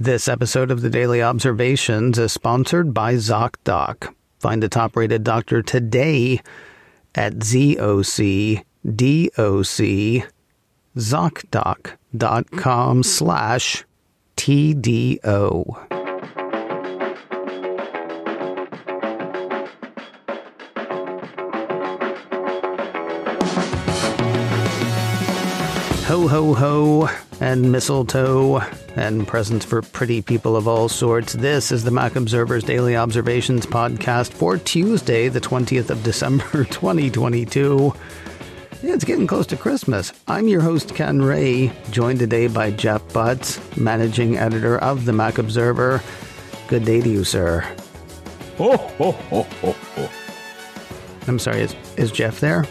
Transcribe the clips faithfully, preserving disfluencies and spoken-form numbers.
This episode of the Daily Observations is sponsored by ZocDoc. Find a top-rated doctor today at ZocDoc, ZocDoc.com slash TDO. Ho, ho, ho, and mistletoe, and presents for pretty people of all sorts. This is the Mac Observer's Daily Observations podcast for Tuesday, the twentieth of December, twenty twenty-two. Yeah, it's getting close to Christmas. I'm your host, Ken Ray, joined today by Jeff Butts, managing editor of the Mac Observer. Good day to you, sir. Ho, ho, ho, ho, ho. I'm sorry, is, is Jeff there?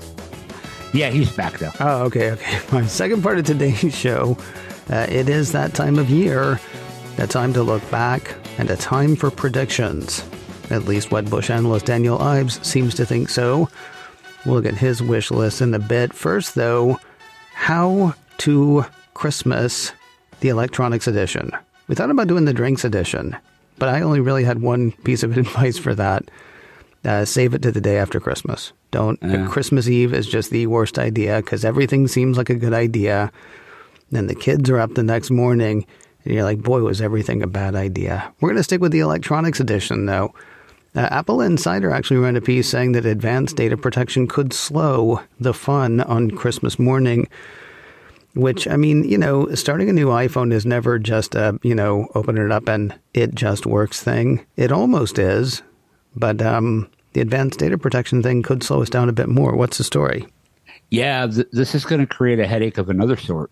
Yeah, he's back though. Oh, okay, okay. My second part of today's show, uh, it is that time of year, a time to look back, and a time for predictions. At least Wedbush analyst Daniel Ives seems to think so. We'll look at his wish list in a bit. First, though, how to Christmas the electronics edition. We thought about doing the drinks edition, but I only really had one piece of advice for that. Uh, save it to the day after Christmas. Don't. Yeah. Christmas Eve is just the worst idea because everything seems like a good idea. Then the kids are up the next morning and you're like, boy, was everything a bad idea. We're going to stick with the electronics edition, though. Uh, Apple Insider actually ran a piece saying that advanced data protection could slow the fun on Christmas morning. Which, I mean, you know, starting a new iPhone is never just a, you know, open it up and it just works thing. It almost is. But um, the advanced data protection thing could slow us down a bit more. What's the story? Yeah, th- this is going to create a headache of another sort.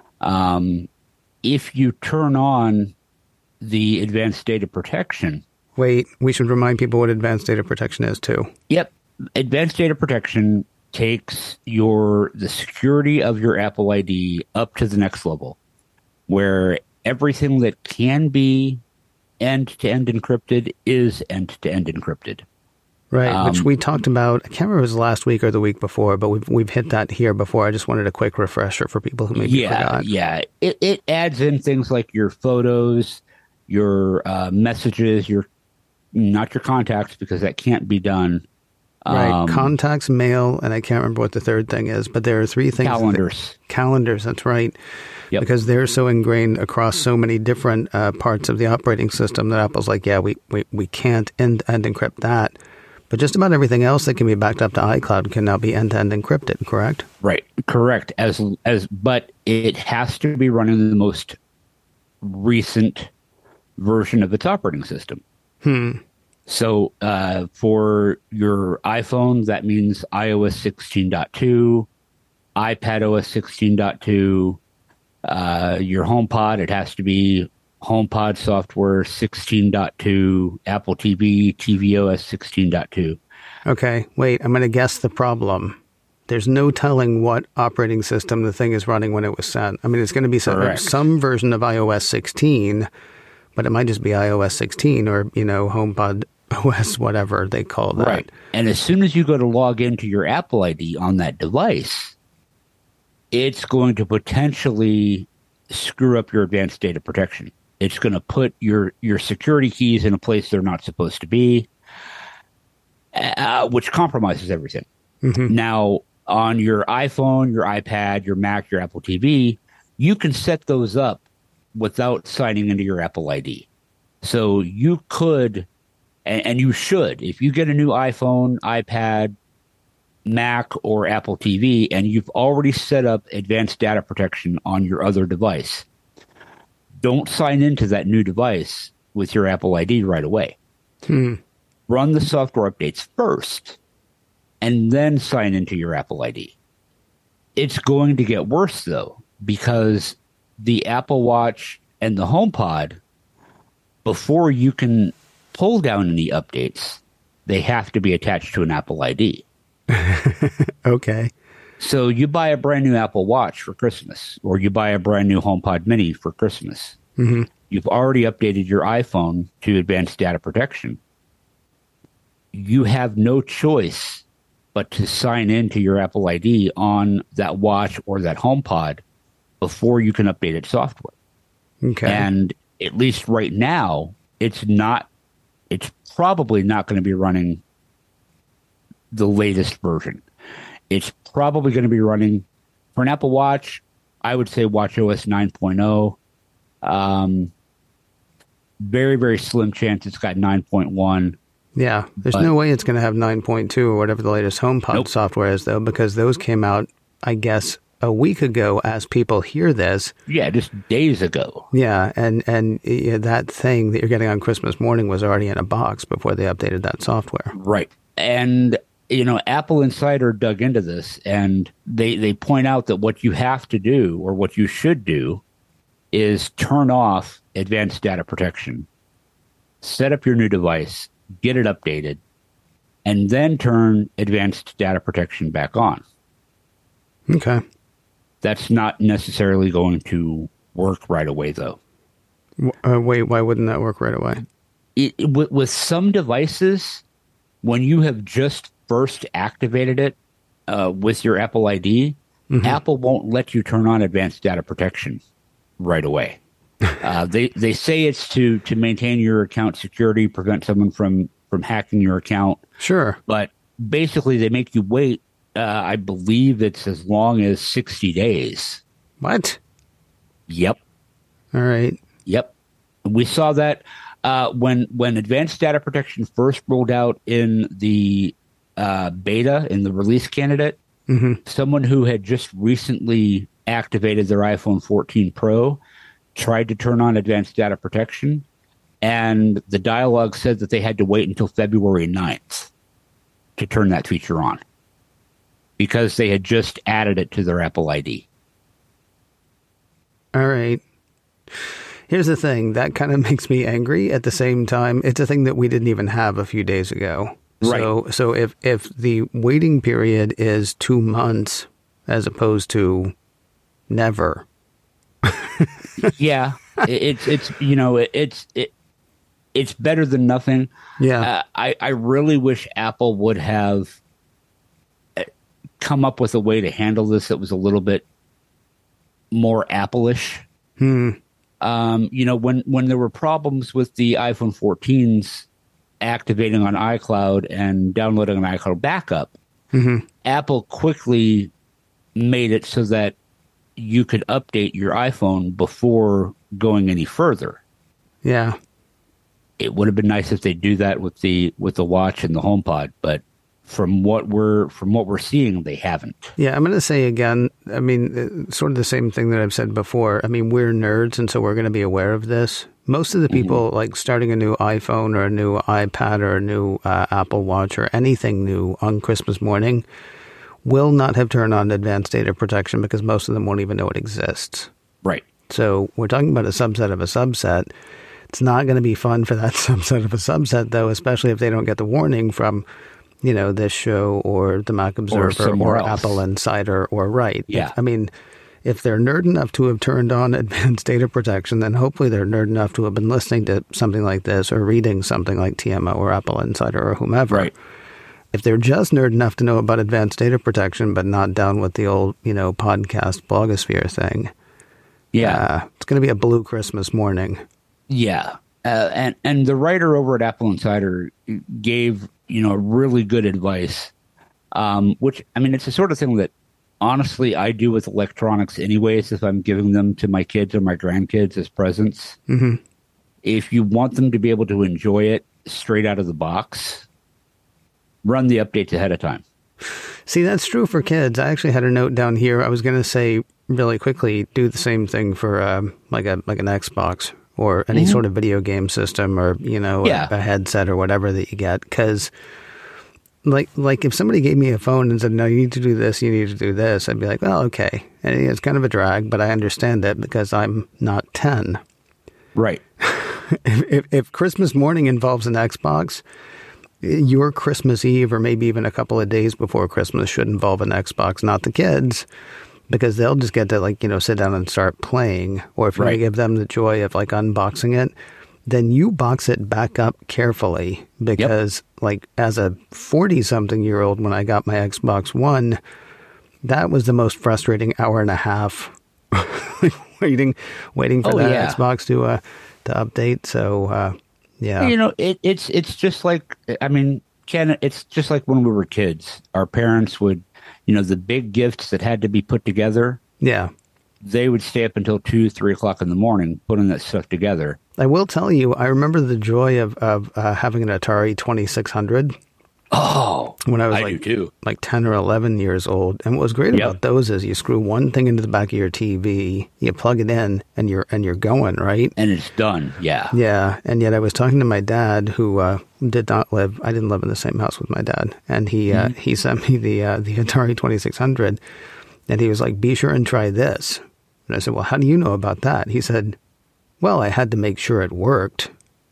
Um, if you turn on the advanced data protection... Wait, we should remind people what advanced data protection is, too. Yep. Advanced data protection takes your the security of your Apple I D up to the next level, where everything that can be end-to-end encrypted is end-to-end encrypted. Right, um, which we talked about. I can't remember if it was last week or the week before, but we've we've hit that here before. I just wanted a quick refresher for people who maybe yeah, forgot. Yeah, it, it adds in things like your photos, your uh, messages, your not your contacts, because that can't be done. Right, Um, contacts, mail, and I can't remember what the third thing is, but there are three things. Calendars. That, calendars, that's right. Yep. Because they're so ingrained across so many different uh, parts of the operating system that Apple's like, yeah, we, we, we can't end-to-end encrypt that. But just about everything else that can be backed up to iCloud can now be end-to-end encrypted, correct? Right, correct. As as, But it has to be running the most recent version of its operating system. Hmm. So uh, for your iPhone, that means i O S sixteen point two, iPadOS sixteen point two, uh, your HomePod, it has to be HomePod software sixteen point two, Apple T V, tvOS sixteen point two. Okay, wait, I'm going to guess the problem. There's no telling what operating system the thing is running when it was sent. I mean, it's going to be some, some version of i O S sixteen, but it might just be i O S sixteen or, you know, HomePod O S, whatever they call that. Right. And as soon as you go to log into your Apple I D on that device, it's going to potentially screw up your advanced data protection. It's going to put your, your security keys in a place they're not supposed to be, uh, which compromises everything. Mm-hmm. Now, on your iPhone, your iPad, your Mac, your Apple T V, you can set those up without signing into your Apple I D. So you could, and, and you should, if you get a new iPhone, iPad, Mac, or Apple T V, and you've already set up advanced data protection on your other device, don't sign into that new device with your Apple I D right away. Hmm. Run the software updates first, and then sign into your Apple I D. It's going to get worse, though, because the Apple Watch and the HomePod, before you can pull down any updates, they have to be attached to an Apple I D. Okay. So you buy a brand new Apple Watch for Christmas, or you buy a brand new HomePod Mini for Christmas. Mm-hmm. You've already updated your iPhone to advanced data protection. You have no choice but to sign into your Apple I D on that watch or that HomePod before you can update its software. Okay. And at least right now, it's not, it's probably not going to be running the latest version. It's probably going to be running, for an Apple Watch, I would say watchOS nine point oh. Um, very, very slim chance it's got nine point one. Yeah, there's but, no way it's going to have nine point two or whatever the latest HomePod nope. software is, though, because those came out, I guess, a week ago as people hear this. Yeah, just days ago. Yeah, and, and yeah, that thing that you're getting on Christmas morning was already in a box before they updated that software. Right. And, you know, Apple Insider dug into this, and they, they point out that what you have to do, or what you should do, is turn off advanced data protection, set up your new device, get it updated, and then turn advanced data protection back on. Okay. That's not necessarily going to work right away, though. Uh, wait, why wouldn't that work right away? It, it, with, with some devices, when you have just first activated it uh, with your Apple I D, mm-hmm. Apple won't let you turn on advanced data protection right away. uh, they they say it's to to maintain your account security, prevent someone from from hacking your account. Sure, but basically they make you wait. Uh, I believe it's as long as sixty days. What? Yep. All right. Yep. We saw that uh, when when advanced data protection first rolled out in the uh, beta, in the release candidate. Mm-hmm. Someone who had just recently activated their iPhone fourteen Pro tried to turn on advanced data protection, and the dialogue said that they had to wait until February ninth to turn that feature on because they had just added it to their Apple I D. All right. Here's the thing. That kind of makes me angry. At the same time, it's a thing that we didn't even have a few days ago. Right. So, so if, if the waiting period is two months as opposed to never. Yeah, it's it's you know it's it it's better than nothing. Yeah, uh, I I really wish Apple would have come up with a way to handle this that was a little bit more Apple-ish. Hmm. Um, you know, when when there were problems with the iPhone fourteens activating on iCloud and downloading an iCloud backup, mm-hmm. Apple quickly made it so that you could update your iPhone before going any further. Yeah. It would have been nice if they do that with the with the watch and the HomePod, but from what we're from what we're seeing, they haven't. Yeah, I'm going to say again, I mean, sort of the same thing that I've said before. I mean, we're nerds, and so we're going to be aware of this. Most of the people, mm-hmm. like starting a new iPhone or a new iPad or a new uh, Apple Watch or anything new on Christmas morning, will not have turned on advanced data protection because most of them won't even know it exists. Right. So we're talking about a subset of a subset. It's not going to be fun for that subset of a subset, though, especially if they don't get the warning from, you know, this show or the Mac Observer or, or Apple Insider or Right. Yeah. If, I mean, if they're nerd enough to have turned on advanced data protection, then hopefully they're nerd enough to have been listening to something like this or reading something like T M O or Apple Insider or whomever. Right. If they're just nerd enough to know about advanced data protection, but not down with the old, you know, podcast blogosphere thing, yeah, uh, it's going to be a blue Christmas morning. Yeah, uh, and and the writer over at Apple Insider gave you know really good advice, um, which I mean it's the sort of thing that honestly I do with electronics anyways. If I'm giving them to my kids or my grandkids as presents, mm-hmm. if you want them to be able to enjoy it straight out of the box, run the updates ahead of time. See, that's true for kids. I actually had a note down here. I was going to say really quickly, do the same thing for um, like a like an Xbox or any mm-hmm. sort of video game system or, you know, yeah. a, a headset or whatever that you get. Because like, like if somebody gave me a phone and said, no, you need to do this, you need to do this, I'd be like, well, okay. And it's kind of a drag, but I understand it because I'm not ten. Right. if, if, if Christmas morning involves an Xbox, your Christmas Eve or maybe even a couple of days before Christmas should involve an Xbox, not the kids, because they'll just get to, like, you know, sit down and start playing. Or if you right. give them the joy of like unboxing it, then you box it back up carefully because yep. like as a forty something year old, when I got my Xbox One, that was the most frustrating hour and a half waiting, waiting for oh, that yeah. Xbox to, uh, to update. So, uh, yeah. You know, it, it's it's just like, I mean, Ken, it's just like when we were kids. Our parents would, you know, the big gifts that had to be put together. Yeah. They would stay up until two, three o'clock in the morning putting that stuff together. I will tell you, I remember the joy of, of uh, having an Atari twenty-six hundred. Oh, when I was I like, do too. like ten or eleven years old. And what was great Yep. about those is you screw one thing into the back of your T V, you plug it in, and you're and you're going, right? And it's done, yeah. Yeah, and yet I was talking to my dad, who uh, did not live, I didn't live in the same house with my dad, and he mm-hmm. uh, he sent me the uh, the Atari twenty-six hundred, and he was like, be sure and try this. And I said, well, how do you know about that? He said, well, I had to make sure it worked.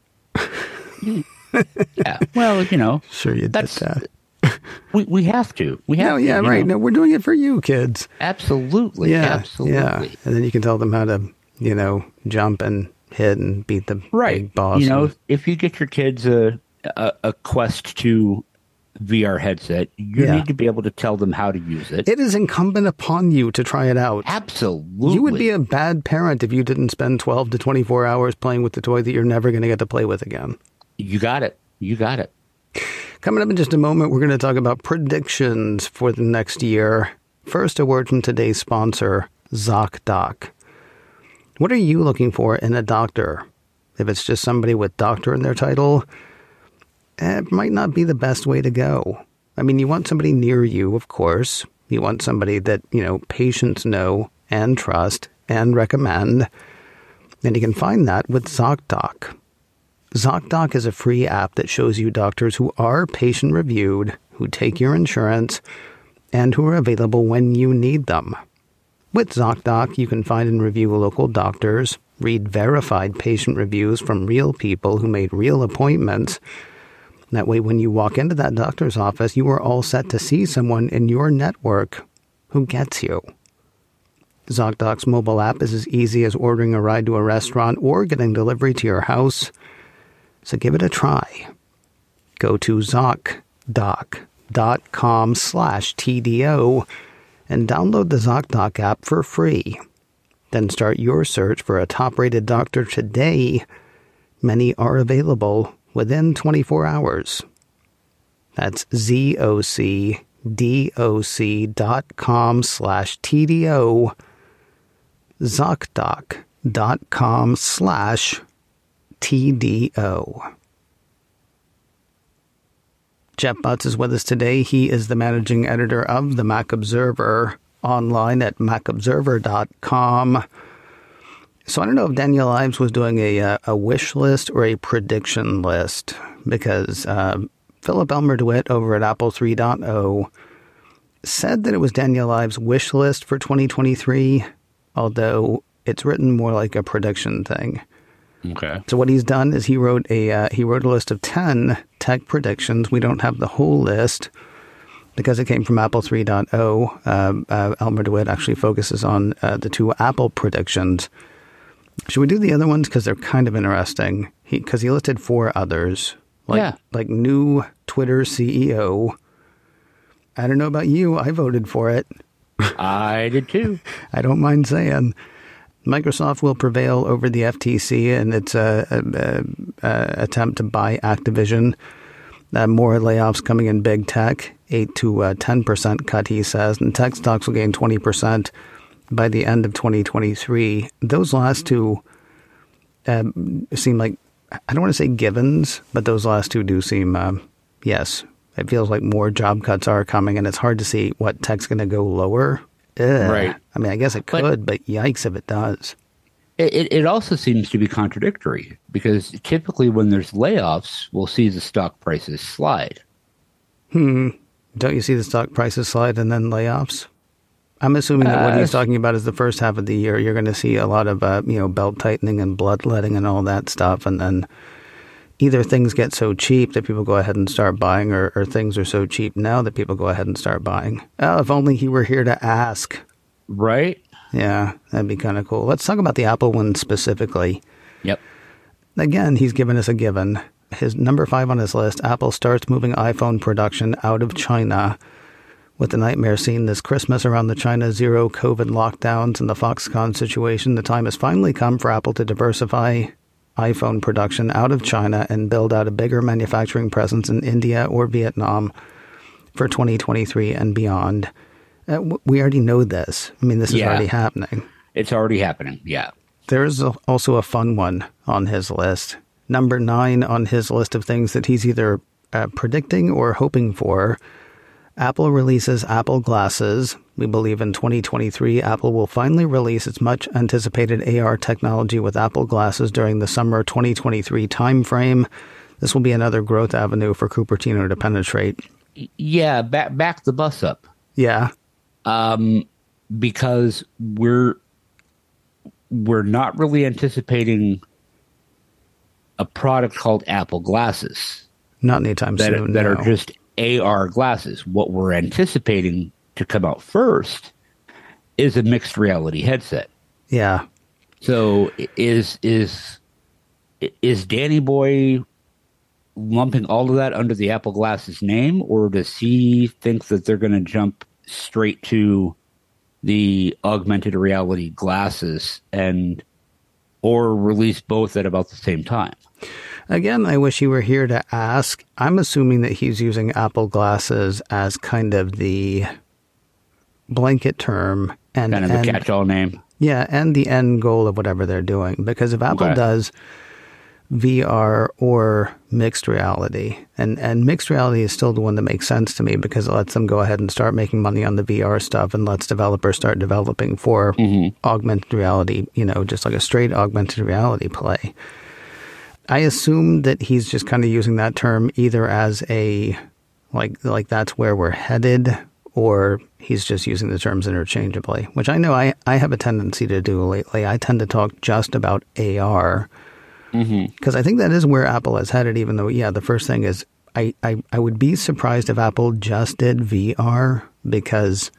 Yeah, well, you know. Sure you did that. We we have to. We have no, to, yeah, right. Know? No, we're doing it for you, kids. Absolutely. Yeah, absolutely. Yeah. And then you can tell them how to, you know, jump and hit and beat the right. big boss. You know, and, if you get your kids a, a, a Quest two V R headset, you yeah. need to be able to tell them how to use it. It is incumbent upon you to try it out. Absolutely. You would be a bad parent if you didn't spend twelve to twenty-four hours playing with the toy that you're never going to get to play with again. You got it. You got it. Coming up in just a moment, we're going to talk about predictions for the next year. First, a word from today's sponsor, ZocDoc. What are you looking for in a doctor? If it's just somebody with doctor in their title, it might not be the best way to go. I mean, you want somebody near you, of course. You want somebody that, you know, patients know and trust and recommend. And you can find that with ZocDoc. ZocDoc is a free app that shows you doctors who are patient-reviewed, who take your insurance, and who are available when you need them. With ZocDoc, you can find and review local doctors, read verified patient reviews from real people who made real appointments. That way, when you walk into that doctor's office, you are all set to see someone in your network who gets you. ZocDoc's mobile app is as easy as ordering a ride to a restaurant or getting delivery to your house. So give it a try. Go to ZocDoc.com slash TDO and download the ZocDoc app for free. Then start your search for a top-rated doctor today. Many are available within twenty-four hours. That's ZocDoc.com slash TDO. ZocDoc.com slash T D O. Jeff Butts is with us today. He is the managing editor of the Mac Observer, online at mac observer dot com. So I don't know if Daniel Ives was doing a a wish list or a prediction list, because uh, Philip Elmer DeWitt over at Apple three point oh said that it was Daniel Ives' wish list for twenty twenty-three, although it's written more like a prediction thing. Okay. So what he's done is he wrote a uh, he wrote a list of ten tech predictions. We don't have the whole list because it came from Apple three point oh. Uh, uh, Elmer DeWitt actually focuses on uh, the two Apple predictions. Should we do the other ones because they're kind of interesting? He because he listed four others, like yeah. like new Twitter C E O. I don't know about you. I voted for it. I did too. I don't mind saying. Microsoft will prevail over the F T C in its uh, uh, uh, attempt to buy Activision. Uh, more layoffs coming in big tech, eight to ten percent cut, he says, and tech stocks will gain twenty percent by the end of twenty twenty-three. Those last two uh, seem like, I don't want to say givens, but those last two do seem, uh, yes, it feels like more job cuts are coming, and it's hard to see what tech's going to go lower. Ugh. Right. I mean, I guess it could, but, but yikes if it does. It, it also seems to be contradictory, because typically when there's layoffs, we'll see the stock prices slide. Hmm. Don't you see the stock prices slide and then layoffs? I'm assuming that what uh, he's talking about is the first half of the year. You're going to see a lot of, uh, you know, belt tightening and bloodletting and all that stuff. And then either things get so cheap that people go ahead and start buying, or, or things are so cheap now that people go ahead and start buying. Oh, if only he were here to ask. Right? Yeah, that'd be kind of cool. Let's talk about the Apple one specifically. Yep. Again, he's given us a given. His number five on his list, Apple starts moving iPhone production out of China. With the nightmare scene this Christmas around the China zero COVID lockdowns and the Foxconn situation, the time has finally come for Apple to diversify iPhone production out of China and build out a bigger manufacturing presence in India or Vietnam for twenty twenty-three and beyond. Uh, we already know this. I mean, this is Yeah. already happening. It's already happening. Yeah. There's a, also a fun one on his list. Number nine on his list of things that he's either uh, predicting or hoping for. Apple releases Apple Glasses. We believe in twenty twenty-three, Apple will finally release its much-anticipated A R technology with Apple Glasses during the summer twenty twenty-three timeframe. This will be another growth avenue for Cupertino to penetrate. Yeah, back back the bus up. Yeah. Um, because we're we're not really anticipating a product called Apple Glasses. Not anytime that, soon. That no. are just A R glasses. What we're anticipating to come out first is a mixed reality headset. Yeah. So is is is Danny Boy lumping all of that under the Apple Glasses name, or does he think that they're going to jump straight to the augmented reality glasses and or release both at about the same time? Again, I wish he were here to ask. I'm assuming that he's using Apple Glasses as kind of the blanket term and kind of and, a catch-all name. Yeah, and the end goal of whatever they're doing. Because if Apple Okay. does V R or mixed reality, and, and mixed reality is still the one that makes sense to me because it lets them go ahead and start making money on the V R stuff and lets developers start developing for Mm-hmm. augmented reality, you know, just like a straight augmented reality play. I assume that he's just kind of using that term either as a, like, like that's where we're headed, or he's just using the terms interchangeably, which I know I, I have a tendency to do lately. I tend to talk just about A R because mm-hmm. I think that is where Apple is headed, even though, yeah, the first thing is I, I, I would be surprised if Apple just did V R because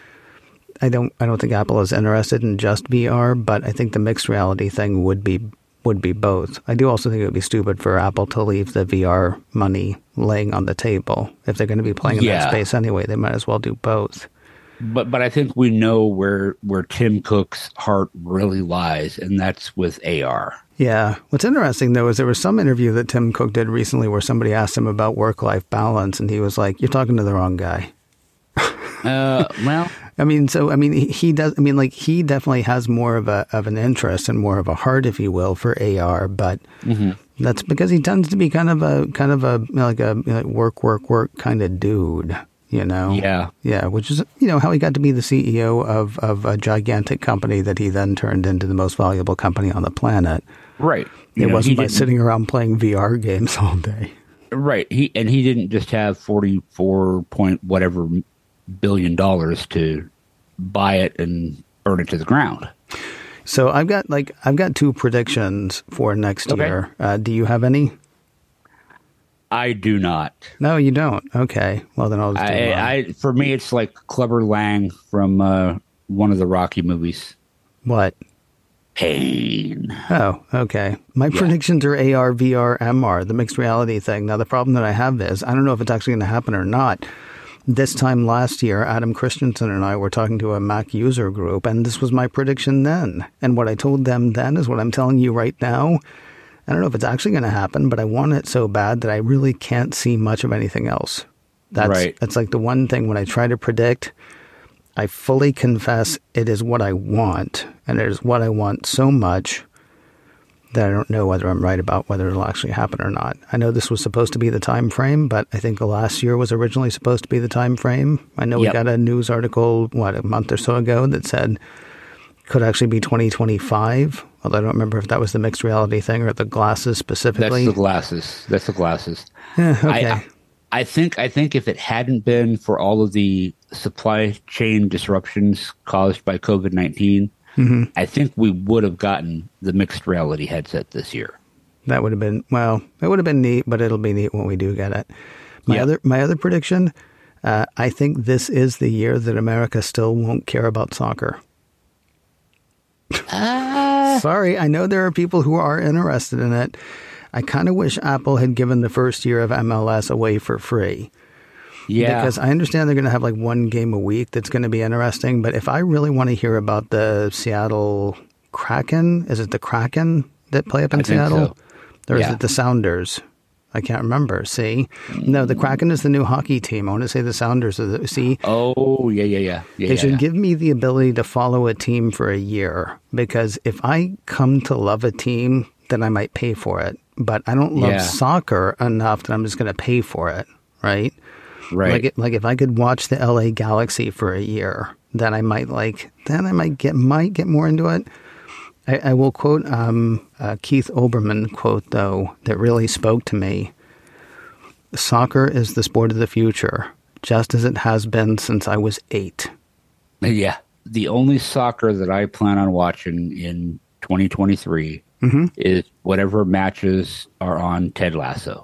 I don't I don't think Apple is interested in just V R, but I think the mixed reality thing would be would be both. I do also think it would be stupid for Apple to leave the V R money laying on the table. If they're going to be playing in Yeah. that space anyway, they might as well do both. But but I think we know where where Tim Cook's heart really lies, and that's with A R. Yeah. What's interesting, though, is there was some interview that Tim Cook did recently where somebody asked him about work-life balance, and he was like, you're talking to the wrong guy. Uh, well, I mean, so, I mean, he, he does, I mean, like, he definitely has more of a, of an interest and more of a heart, if you will, for A R, but mm-hmm. that's because he tends to be kind of a, kind of a, like a you know, work, work, work kind of dude, you know? Yeah. Yeah, which is, you know, how he got to be the C E O of, of a gigantic company that he then turned into the most valuable company on the planet. Right. It You know, wasn't he by didn't- sitting around playing V R games all day. Right. He and he didn't just have forty-four point whatever billion dollars to buy it and burn it to the ground. So I've got like I've got two predictions for next Okay. year. Uh, do you have any? I do not. No, you don't. Okay. Well, then I'll just do I, mine. I for me, it's like Clubber Lang from uh, one of the Rocky movies. What? Pain. Oh, okay. My Yeah. predictions are A R, V R, M R, the mixed reality thing. Now, the problem that I have is I don't know if it's actually going to happen or not. This time last year, Adam Christensen and I were talking to a Mac user group, and this was my prediction then. And what I told them then is what I'm telling you right now. I don't know if it's actually going to happen, but I want it so bad that I really can't see much of anything else. That's, Right. that's like the one thing when I try to predict, I fully confess it is what I want, and it is what I want so much that I don't know whether I'm right about whether it'll actually happen or not. I know this was supposed to be the time frame, but I think the last year was originally supposed to be the time frame. I know Yep. we got a news article, what, a month or so ago that said could actually be twenty twenty-five, although I don't remember if that was the mixed reality thing or the glasses specifically. That's the glasses. That's the glasses. Yeah, okay. I, I think I think if it hadn't been for all of the supply chain disruptions caused by COVID nineteen, mm-hmm. I think we would have gotten the mixed reality headset this year. That would have been, well, it would have been neat, but it'll be neat when we do get it. My Yep. other my other prediction, uh, I think this is the year that America still won't care about soccer. Uh, Sorry, I know there are people who are interested in it. I kind of wish Apple had given the first year of M L S away for free. yeah. Because I understand they're going to have like one game a week that's going to be interesting. But if I really want to hear about the Seattle Kraken, is it the Kraken? that play up in I think Seattle? so. Or is Yeah. it the Sounders? I can't remember. See? No, the Kraken is the new hockey team. I want to say the Sounders are the... See? Oh, yeah, yeah, yeah. yeah They yeah, should yeah. give me the ability to follow a team for a year, because if I come to love a team, then I might pay for it. But I don't love Yeah. soccer enough that I'm just going to pay for it, right? Right. Like, it, like if I could watch the L A Galaxy for a year, then I might like, then I might get might get more into it. I, I will quote um, a Keith Olbermann quote, though, that really spoke to me. Soccer is the sport of the future, just as it has been since I was eight. Yeah. The only soccer that I plan on watching in twenty twenty-three Mm-hmm. is whatever matches are on Ted Lasso.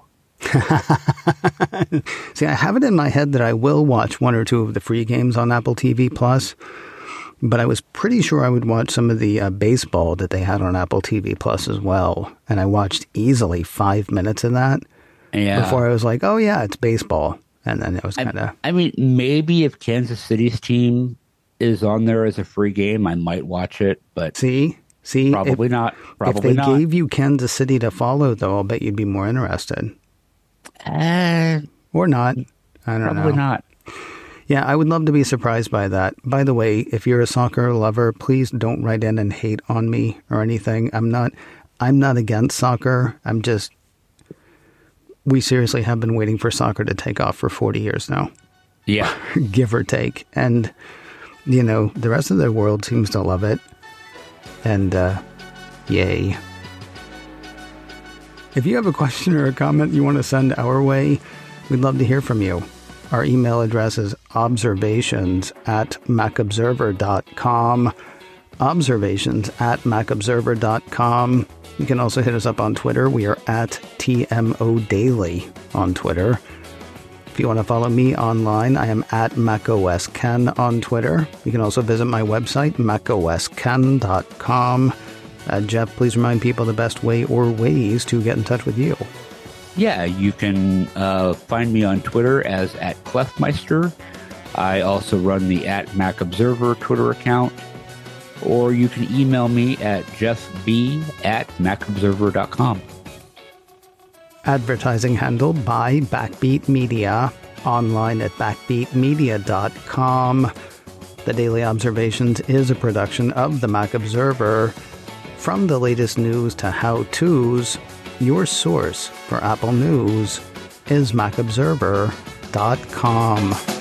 See, I have it in my head that I will watch one or two of the free games on Apple T V Plus, but I was pretty sure I would watch some of the uh, baseball that they had on Apple T V Plus as well. And I watched easily five minutes of that Yeah. before I was like, oh, yeah, it's baseball. And then it was kind of... I mean, maybe if Kansas City's team is on there as a free game, I might watch it, but See? See? probably if, not. Probably if they not. gave you Kansas City to follow, though, I'll bet you'd be more interested. Uh, Or not. I don't probably know. not. Yeah, I would love to be surprised by that. By the way, if you're a soccer lover, please don't write in and hate on me or anything. I'm not I'm not against soccer. I'm just we seriously have been waiting for soccer to take off for forty years now, Yeah. give or take. And you know, the rest of the world seems to love it. And uh yay. If you have a question or a comment you want to send our way, we'd love to hear from you. Our email address is observations at macobserver dot com. Observations at macobserver dot com. You can also hit us up on Twitter. We are at T M O Daily on Twitter. If you want to follow me online, I am at macosken on Twitter. You can also visit my website, macosken dot com. Uh, Jeff, please remind people the best way or ways to get in touch with you. Yeah, you can uh, find me on Twitter as at Clefmeister. I also run the at Mac Observer Twitter account. Or you can email me at jeffb at macobserver dot com. Advertising handle by Backbeat Media, online at backbeat media dot com. The Daily Observations is a production of the Mac Observer. From the latest news to how-tos, your source for Apple News is mac observer dot com.